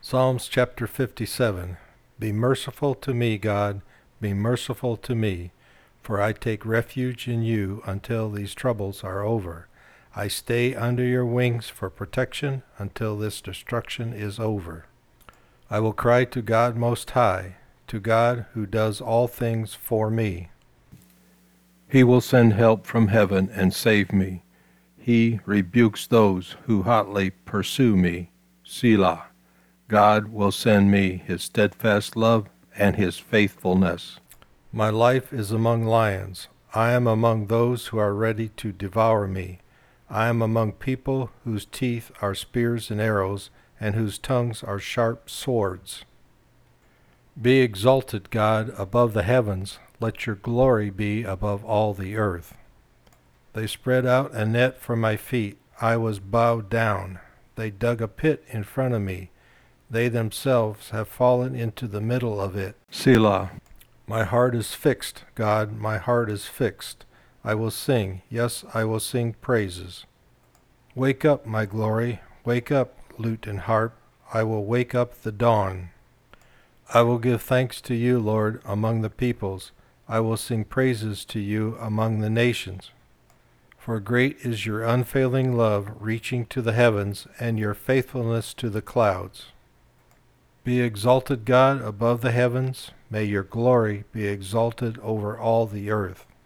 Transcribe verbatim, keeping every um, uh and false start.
Psalms chapter fifty-seven. Be merciful to me, God, be merciful to me, for I take refuge in you until these troubles are over. I stay under your wings for protection until this destruction is over. I will cry to God Most High, to God who does all things for me. He will send help from heaven and save me. He rebukes those who hotly pursue me. Selah. God will send me his steadfast love and his faithfulness. My life is among lions. I am among those who are ready to devour me. I am among people whose teeth are spears and arrows, and whose tongues are sharp swords. Be exalted, God, above the heavens. Let your glory be above all the earth. They spread out a net for my feet. I was bowed down. They dug a pit in front of me. They themselves have fallen into the middle of it. Selah. My heart is fixed, God, my heart is fixed. I will sing, yes, I will sing praises. Wake up, my glory, wake up, lute and harp. I will wake up the dawn. I will give thanks to you, Lord, among the peoples. I will sing praises to you among the nations. For great is your unfailing love reaching to the heavens, and your faithfulness to the clouds. Be exalted, God, above the heavens. May your glory be exalted over all the earth.